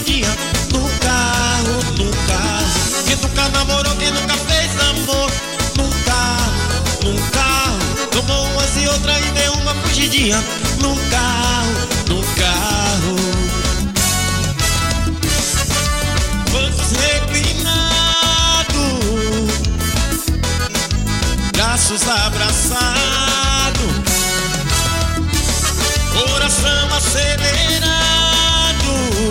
fugidinha. No carro, no carro. Quem nunca namorou, quem nunca fez amor. No carro, tomou umas e outras e deu uma fugidinha. No carro, no carro. Bancos reclinados, braços abraçados, coração acelerado,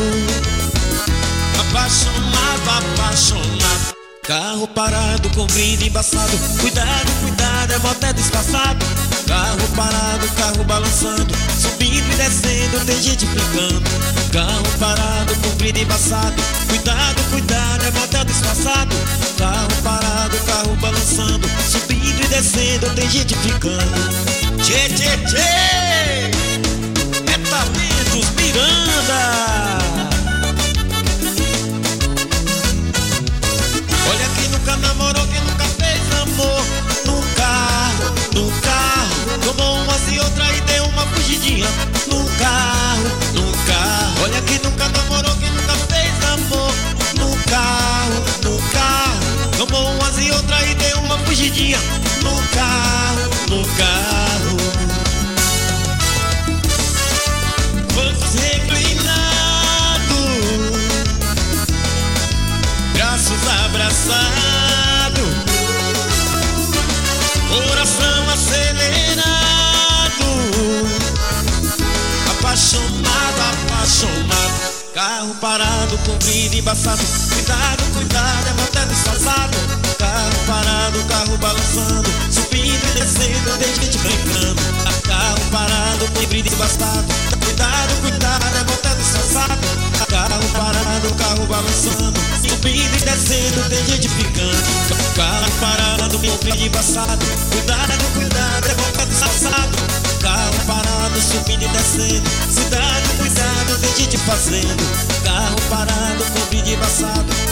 apaixonado, apaixonado. Carro parado com vidro embaçado. Cuidado, cuidado, é moté disfarçado. Carro parado, carro balançando, subindo e descendo, tem gente ficando. Carro parado com vidro embaçado. Cuidado, cuidado, é moté disfarçado. Carro parado, carro balançando, subindo e descendo, tem gente ficando. Tchê, tchê, tchê! É Talentos Miranda! Olha quem nunca namorou, quem nunca fez amor. No carro, tomou umas e outras e deu uma fugidinha. No carro, olha quem nunca namorou, quem nunca fez amor. No carro, tomou umas e outras e deu uma fugidinha. No carro, bancos reclinados, braços abraçados, coração acelerado, apaixonado, apaixonado. Carro parado com vidro embaçado. Cuidado, cuidado, é moté disfarçado. Carro parado, carro balançando, subindo e descendo, tem gente brincando. Carro parado com vidro embaçado. Cuidado, cuidado, é moté disfarçado. Carro parado, carro balançando, subindo e descendo, tem gente ficando. Carro parado com vidro embaçado. Cuidado, cuidado, é moté disfarçado. Carro parado, subindo e descendo, cuidado, cuidado, tem gente fazendo. Carro parado com vidro embaçado.